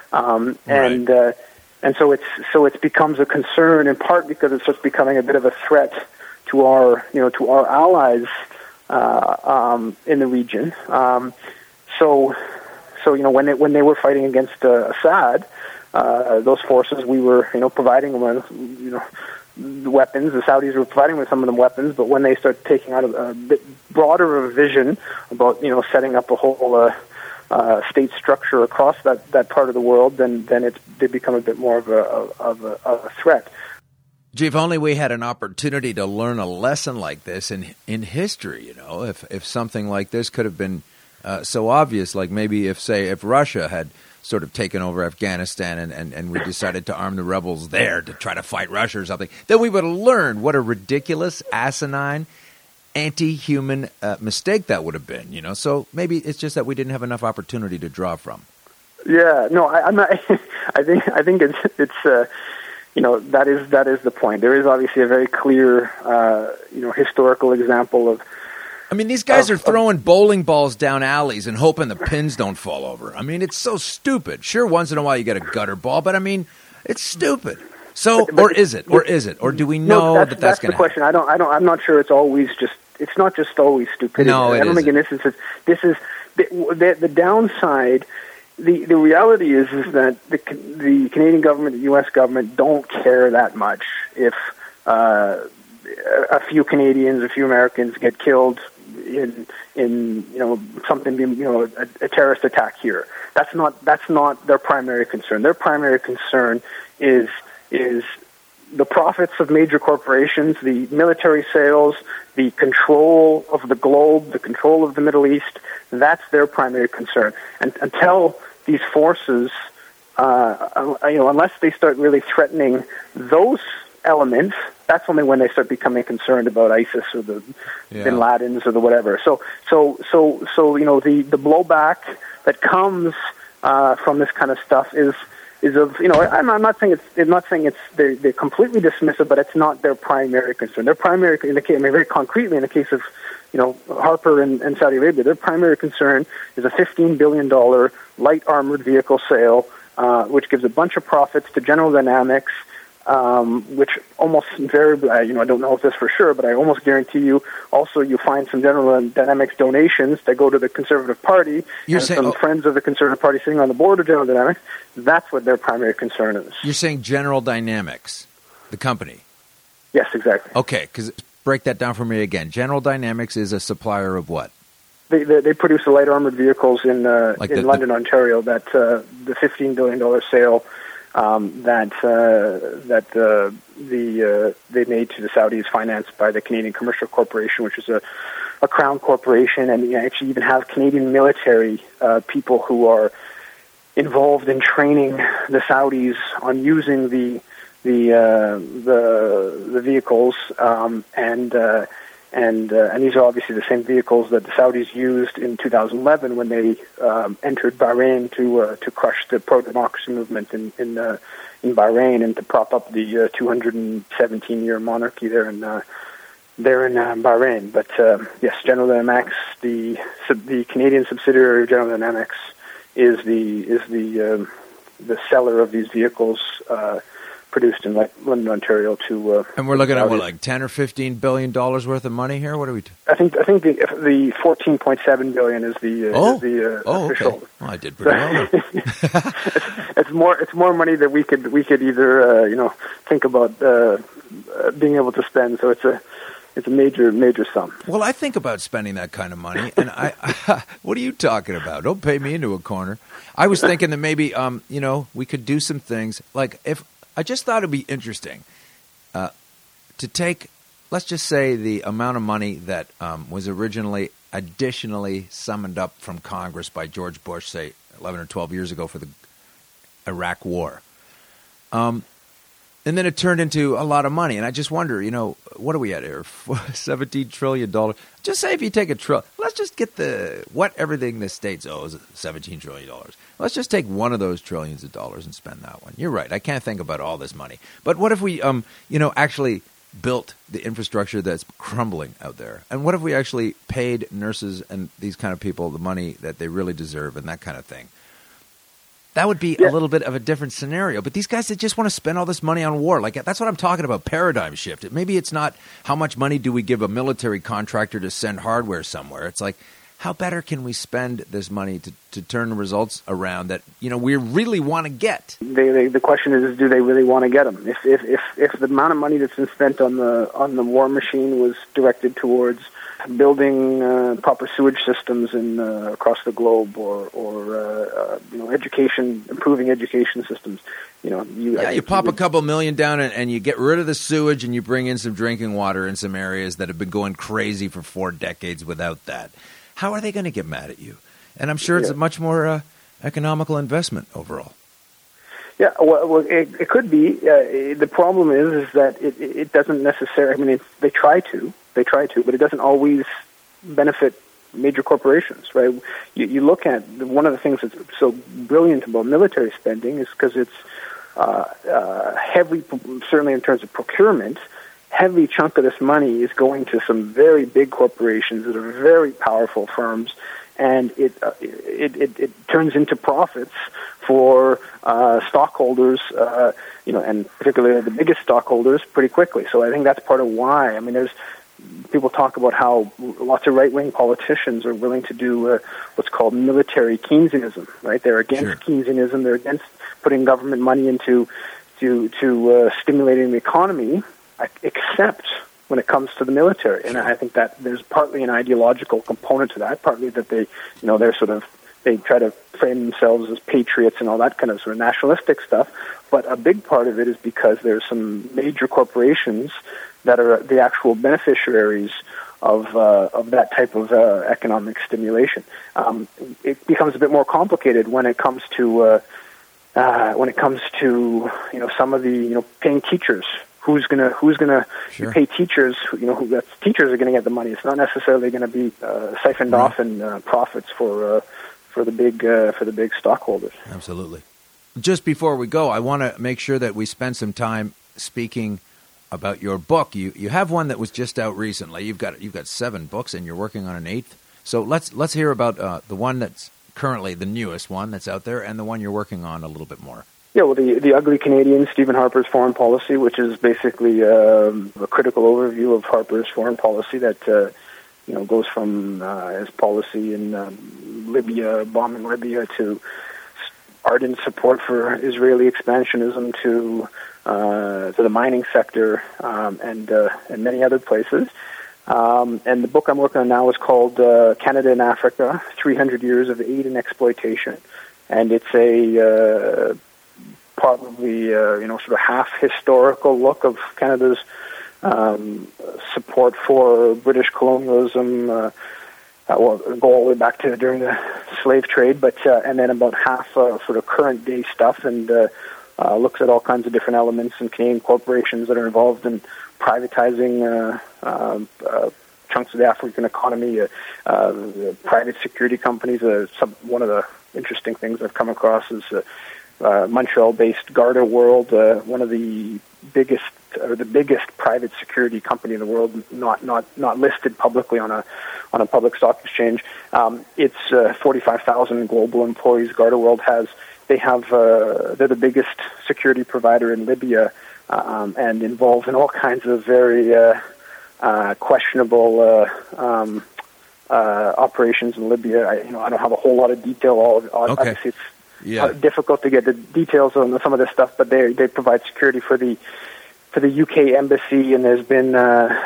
Speaker 4: and so it becomes a concern in part because it's just becoming a bit of a threat to our allies in the region. So when they were fighting against Assad, those forces, we were providing them with the weapons. The Saudis were providing with some of them weapons, but when they start taking out a bit broader of a vision about setting up a whole state structure across that part of the world, then they become a bit more of a threat.
Speaker 3: Gee, if only we had an opportunity to learn a lesson like this in history, if something like this could have been so obvious, like maybe if Russia had sort of taken over Afghanistan and we decided to arm the rebels there to try to fight Russia or something, then we would have learned what a ridiculous, asinine, anti-human mistake that would have been, So maybe it's just that we didn't have enough opportunity to draw from.
Speaker 4: Yeah, no, I'm not. I think it's that is the point. There is obviously a very clear, historical example of.
Speaker 3: I mean, these guys are throwing bowling balls down alleys and hoping the pins don't fall over. I mean, it's so stupid. Sure, once in a while you get a gutter ball, but I mean, it's stupid. So, or is it? Or do we know that's going to happen?
Speaker 4: That's the question. I'm not sure. It's not just always stupidity.
Speaker 3: No,
Speaker 4: I don't think in this instance. This is the downside. The reality is that the Canadian government, the U.S. government, don't care that much if a few Canadians, a few Americans get killed in something, a terrorist attack here. That's not their primary concern. Their primary concern is the profits of major corporations, the military sales, the control of the globe, the control of the Middle East. That's their primary concern. And until these forces, unless they start really threatening those elements, that's only when they start becoming concerned about ISIS or the Bin Ladens or the whatever. So the blowback that comes from this kind of stuff is of, I'm not saying they're completely dismissive, but it's not their primary concern. Their primary, very concretely in the case of Harper and Saudi Arabia, their primary concern is a $15 billion light armored vehicle sale, which gives a bunch of profits to General Dynamics, which almost invariably, I don't know if this for sure, but I almost guarantee you, also you find some General Dynamics donations that go to the Conservative Party, some friends of the Conservative Party sitting on the board of General Dynamics. That's what their primary concern is.
Speaker 3: You're saying General Dynamics, the company?
Speaker 4: Yes, exactly.
Speaker 3: Okay, because break that down for me again. General Dynamics is a supplier of what?
Speaker 4: They produce the light armored vehicles in London, Ontario. That the $15 billion sale they made to the Saudis, financed by the Canadian Commercial Corporation, which is a crown corporation, and you actually even have Canadian military people who are involved in training the Saudis on using the vehicles, and these are obviously the same vehicles that the Saudis used in 2011 when they entered Bahrain to crush the pro-democracy movement in Bahrain and to prop up the 217-year monarchy there in Bahrain. But yes, General Dynamics, the Canadian subsidiary of General Dynamics, is the seller of these vehicles. Produced in London, Ontario, to
Speaker 3: and we're looking at what, like $10 or $15 billion worth of money here. What are we?
Speaker 4: I think the 14.7 billion is the official.
Speaker 3: Okay. Well, I did pretty well.
Speaker 4: It's more money that we could either think about being able to spend. So it's a major sum.
Speaker 3: Well, I think about spending that kind of money, and I what are you talking about? Don't pay me into a corner. I was thinking that maybe we could do some things like if. I just thought it would be interesting to take, let's just say, the amount of money that was originally additionally summoned up from Congress by George Bush, say, 11 or 12 years ago for the Iraq War. And then it turned into a lot of money. And I just wonder, what are we at here? $17 trillion. Just say if you take let's just get what everything the States owes, $17 trillion. Let's just take one of those trillions of dollars and spend that one. You're right. I can't think about all this money. But what if we, actually built the infrastructure that's crumbling out there? And what if we actually paid nurses and these kind of people the money that they really deserve and that kind of thing? That would be a little bit of a different scenario. But these guys, they just want to spend all this money on war. Like, that's what I'm talking about, paradigm shift. Maybe it's not how much money do we give a military contractor to send hardware somewhere. It's like, how better can we spend this money to turn the results around that, we really want to get?
Speaker 4: The question is, do they really want to get them? If the amount of money that's been spent on the war machine was directed towards building proper sewage systems in across the globe, or improving education systems.
Speaker 3: You pop a couple million down and you get rid of the sewage and you bring in some drinking water in some areas that have been going crazy for 4 decades without that. How are they going to get mad at you? And I'm sure it's a much more economical investment overall.
Speaker 4: Yeah, well, it could be. The problem is that it doesn't necessarily. I mean, they try to, but it doesn't always benefit major corporations, right? You look at one of the things that's so brilliant about military spending is because it's heavy, certainly in terms of procurement. Heavy chunk of this money is going to some very big corporations that are very powerful firms, and it turns into profits for stockholders, and particularly the biggest stockholders, pretty quickly. So I think that's part of why. I mean, there's people talk about how lots of right-wing politicians are willing to do what's called military Keynesianism, right? They're against Keynesianism. They're against putting government money into stimulating the economy, except when it comes to the military. And I think that there's partly an ideological component to that, partly that they try to frame themselves as patriots and all that kind of sort of nationalistic stuff. But a big part of it is because there's some major corporations that are the actual beneficiaries of that type of economic stimulation. It becomes a bit more complicated when it comes to some of the paying teachers. Who's gonna pay teachers? Teachers are going to get the money. It's not necessarily going to be siphoned off in profits for the big stockholders.
Speaker 3: Absolutely. Just before we go, I want to make sure that we spend some time speaking about your book. You have one that was just out recently. You've got 7 books, and you're working on an 8th. So let's hear about the one that's currently the newest one that's out there, and the one you're working on a little bit more.
Speaker 4: Yeah, well, the Ugly Canadian, Stephen Harper's Foreign Policy, which is basically a critical overview of Harper's foreign policy that goes from his policy in Libya, bombing Libya, to ardent support for Israeli expansionism, to the mining sector, and many other places. And the book I'm working on now is called Canada in Africa: 300 Years of Aid and Exploitation, and it's a probably sort of half historical look of Canada's support for British colonialism. Go all the way back to during the slave trade, but and then about half sort of current day stuff, and looks at all kinds of different elements in Canadian corporations that are involved in privatizing chunks of the African economy, private security companies. One of the interesting things I've come across is Montreal-based Garda World, one of the biggest private security company in the world, not listed publicly on a public stock exchange. It's 45,000 global employees. Garda World has. They're the biggest security provider in Libya, and involved in all kinds of very questionable operations in Libya. I don't have a whole lot of detail. Obviously, it's difficult to get the details on some of this stuff, but they provide security for the UK embassy, and there's been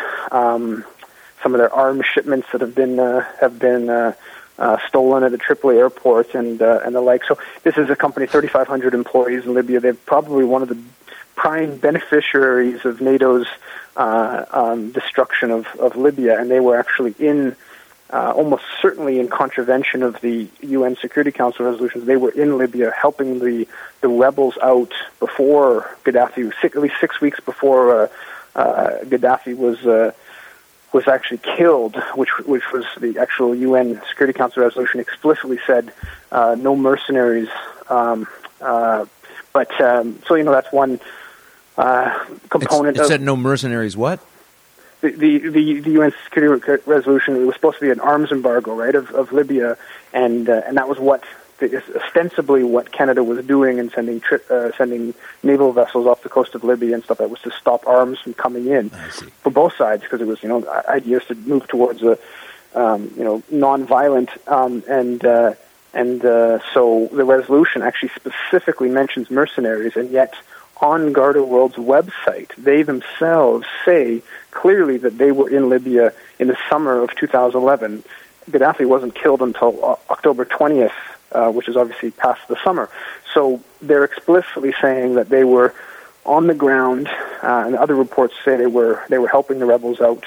Speaker 4: some of their arms shipments that have been stolen at the Tripoli airport and the like. So this is a company, 3,500 employees in Libya. They're probably one of the prime beneficiaries of NATO's destruction of Libya, and they were actually in almost certainly in contravention of the UN Security Council resolutions. They were in Libya helping the rebels out before Gaddafi, at least 6 weeks before Gaddafi was actually killed, which was the actual UN Security Council resolution explicitly said no mercenaries. So that's one component.
Speaker 3: It said no mercenaries. What?
Speaker 4: The UN Security Resolution, it was supposed to be an arms embargo, right, of Libya, and that was ostensibly what Canada was doing, and sending naval vessels off the coast of Libya and stuff. That was to stop arms from coming in for both sides, because it was ideas to move towards a non-violent and so the resolution actually specifically mentions mercenaries, and yet on Garda World's website, they themselves say clearly that they were in Libya in the summer of 2011. Gaddafi wasn't killed until October 20th, which is obviously past the summer. So they're explicitly saying that they were on the ground, and other reports say they were helping the rebels out.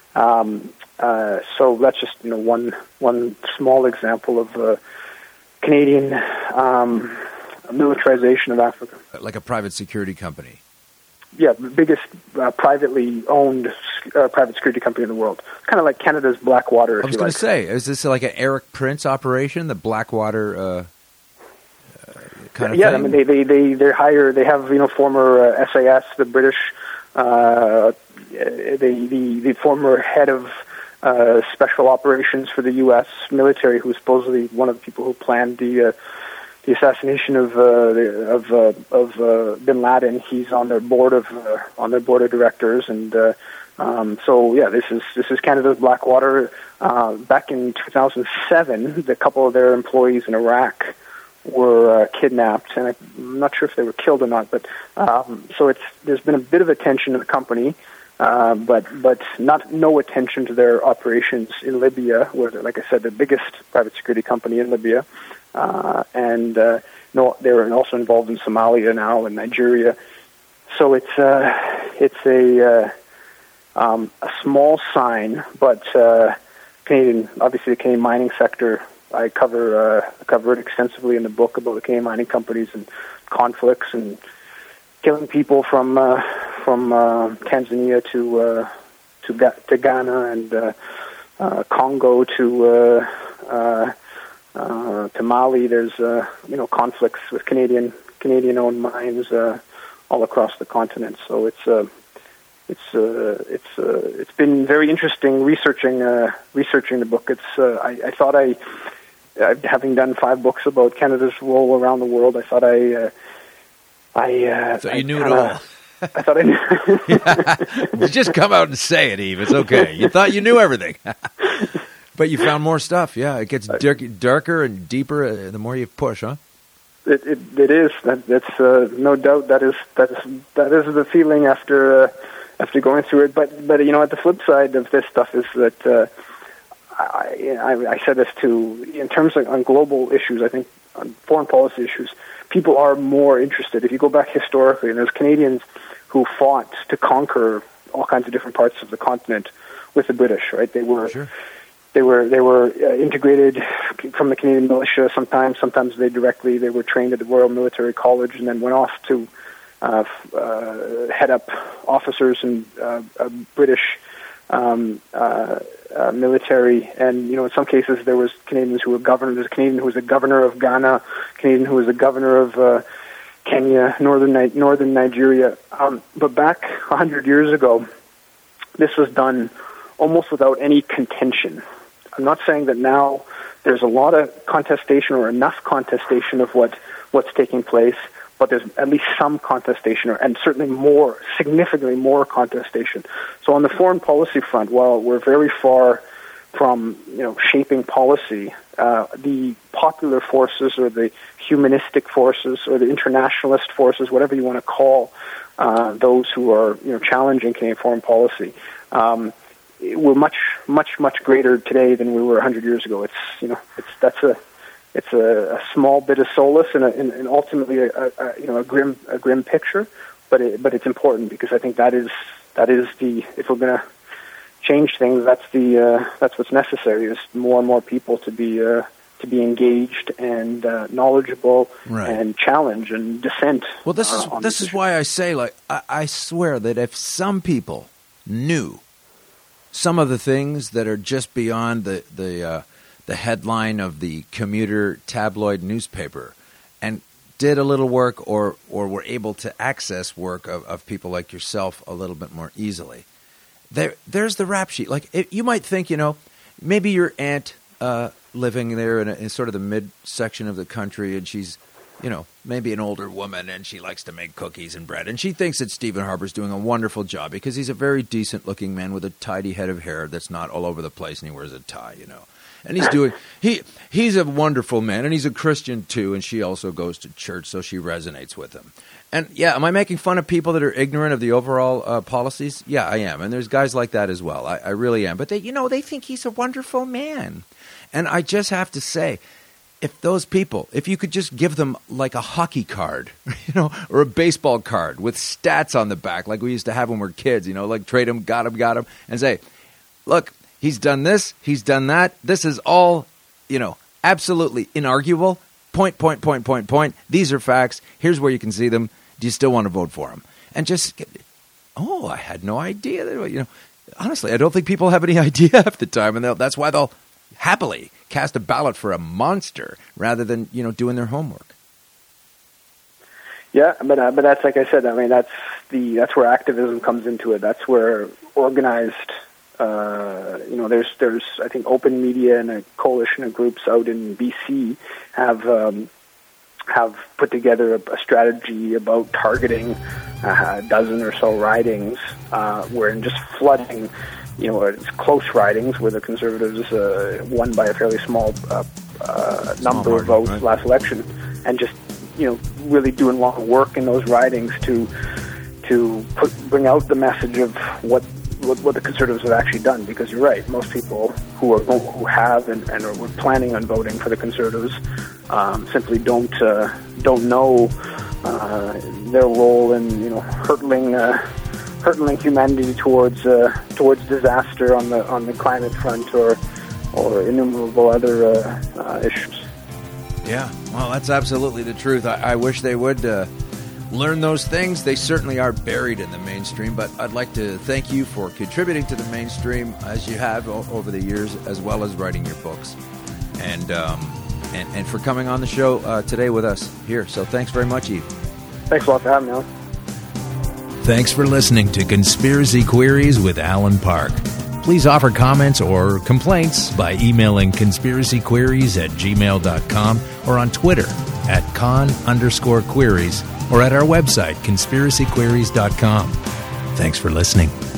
Speaker 4: So that's just one small example of Canadian militarization of Africa.
Speaker 3: Like a private security company.
Speaker 4: Yeah, the biggest privately owned private security company in the world. Kind of like Canada's Blackwater.
Speaker 3: I was going to say, is this like an Eric Prince operation, the Blackwater kind of thing?
Speaker 4: Yeah, I mean they hire. They have former SAS, the British, the former head of special operations for the U.S. military, who was supposedly one of the people who planned the assassination of Bin Laden. He's on their board of directors, and so yeah, this is Canada's Blackwater. Back in 2007, the couple of their employees in Iraq were kidnapped, and I'm not sure if they were killed or not. But so there's been a bit of attention to the company. But no attention to their operations in Libya, where they're, like I said, the biggest private security company in Libya, and they're also involved in Somalia now and Nigeria. So it's a small sign, but Canadian, obviously the Canadian mining sector. I cover it extensively in the book about the Canadian mining companies and conflicts and killing people from Tanzania to Ghana and Congo to Mali. There's conflicts with Canadian-owned mines all across the continent. So it's been very interesting researching the book. I thought having done 5 books about Canada's role around the world, I thought
Speaker 3: so you knew it all.
Speaker 4: I thought I knew.
Speaker 3: Just come out and say it, Eve. It's okay. You thought you knew everything. But you found more stuff. Yeah, it gets darker and deeper the more you push, huh?
Speaker 4: It is. That's no doubt. That is the feeling after going through it. But at the flip side of this stuff is that I said this too. In terms of on global issues, I think on foreign policy issues, people are more interested. If you go back historically, and there's Canadians who fought to conquer all kinds of different parts of the continent with the British, right? They were integrated from the Canadian militia. Sometimes they were trained at the Royal Military College and then went off to head up officers in British military, and in some cases there was Canadians who were governors. There's a Canadian who was a governor of Ghana, Canadian who was a governor of Kenya, northern Nigeria. But back 100 years ago, this was done almost without any contention. I'm not saying that now there's a lot of contestation or enough contestation of what's taking place, but there's at least some contestation, and certainly significantly more contestation. So on the foreign policy front, while we're very far from shaping policy, the popular forces or the humanistic forces or the internationalist forces, whatever you want to call those who are challenging Canadian foreign policy, we're much greater today than we were 100 years ago. It's a small bit of solace and ultimately a grim picture, but it's important because I think that is the, if we're going to change things, that's what's necessary, is more and more people to be engaged and knowledgeable, right, and challenge and dissent.
Speaker 3: Well, this is why I say, like, I swear that if some people knew some of the things that are just beyond the headline of the commuter tabloid newspaper and did a little work or were able to access work of people like yourself a little bit more easily, there's the rap sheet. Like, you might think, maybe your aunt living there in sort of the mid-section of the country, and she's, maybe an older woman, and she likes to make cookies and bread, and she thinks that Stephen Harper's doing a wonderful job because he's a very decent-looking man with a tidy head of hair that's not all over the place, and he wears a tie, And he's a wonderful man, and he's a Christian too, and she also goes to church, so she resonates with him. And yeah, am I making fun of people that are ignorant of the overall policies? Yeah, I am. And there's guys like that as well. I really am. But they think he's a wonderful man. And I just have to say, if those people, if you could just give them like a hockey card, or a baseball card with stats on the back, like we used to have when we were kids, like trade him, got him, and say, look, he's done this, he's done that. This is all, absolutely inarguable. Point. These are facts. Here's where you can see them. Do you still want to vote for him? And just, I had no idea. Honestly, I don't think people have any idea half the time, and that's why they'll happily cast a ballot for a monster rather than doing their homework.
Speaker 4: Yeah, but that's like I said. I mean, that's where activism comes into it. That's where organized. There's I think Open Media and a coalition of groups out in BC have put together a strategy about targeting a dozen or so ridings, where in just flooding, it's close ridings where the Conservatives won by a fairly small number of votes last election, and just really doing long work in those ridings to bring out the message of what the Conservatives have actually done. Because you're right, most people who have and are planning on voting for the Conservatives simply don't know their role in hurtling humanity towards disaster on the climate front or innumerable other issues.
Speaker 3: Yeah, well, that's absolutely the truth. I wish they would learn those things. They certainly are buried in the mainstream, but I'd like to thank you for contributing to the mainstream as you have over the years, as well as writing your books, and for coming on the show today with us here. So thanks very much, Eve.
Speaker 4: Thanks a lot for having me on.
Speaker 3: Thanks for listening to Conspiracy Queries with Alan Park. Please offer comments or complaints by emailing conspiracyqueries@gmail.com or on Twitter @con_queries or at our website, conspiracyqueries.com. Thanks for listening.